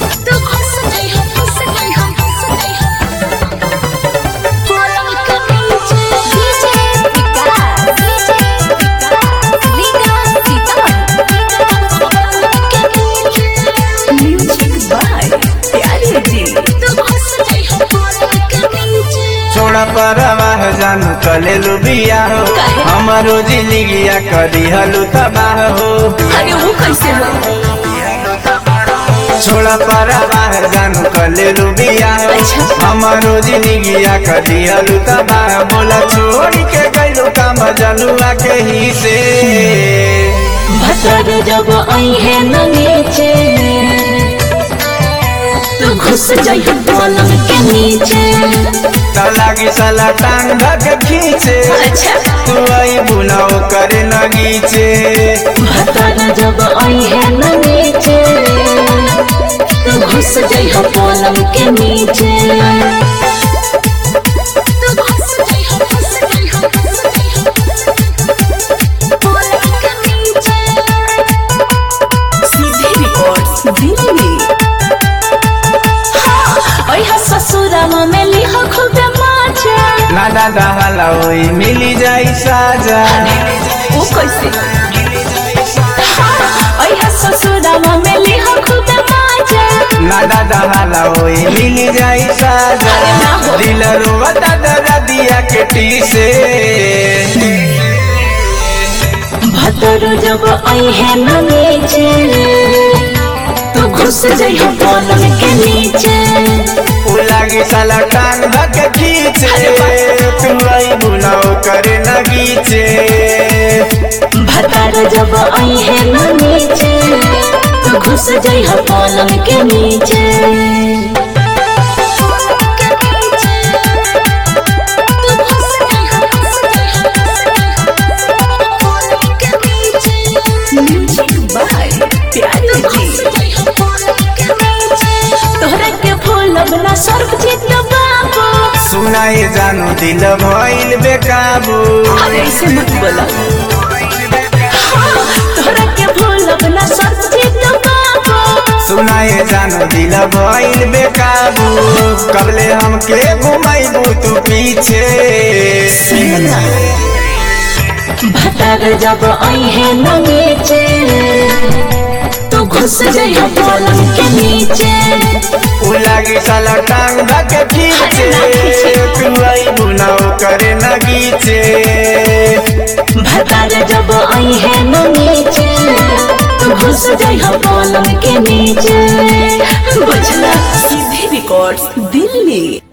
छोड़ा परवाह जानू कले लुबिया हो हमारो जिंदगिया करी हलू तबाह हो। अरे वो कैसे हो? छोड़ा परवाह जानू कले लुबिया हो हमारो जिंदगिया करी हलू तबाह। बोला छोड़ के गइलू काम जनुआ के ही से भतर जब आई है न नीचे तू घुस जाई पलंग के नीचे। लागी साला टांग धक खींचे तू आई बुनाओ करे नगीचे। भतर जब आई है न नीचे तू घुस जाई पलंग के नीचे। ससुरामा में लिहा खूब माचा ना दादा हलाओई मिली जाई साजा। वो कैसे? ससुरामा में लिहा खूब माचा ना दादा हलाओई मिली जाई साजा। दिल रोवता दादा दिया के टीसे भतर जब आई है न नीचे तू घुस जाई पलंग के नीचे। लागी साला टांग धक खींचे तू आई बुनाओ करे नगीचे। भतर जब आई है न नीचे तू घुस जाई पलंग के नीचे। सुनाए जानू दिल भइल बेकाबू। ऐसे मत बोला तोहरा के भूलब ना सर्वजीत बाबू। सुनाए जानू दिल भइल बेकाबू कबले हमके घुमाइबू तू पीछे। भतर जब आई है न नीचे तू घुस जाई पलंग के नीचे। लागी साला टांग धक खींचे तू आई बुनाओ करे नगीचे। भतर जब आई है न नीचे तू घुस जाई पलंग के नीचे। बुझला सीधे रिकॉर्ड्स दिल्ली।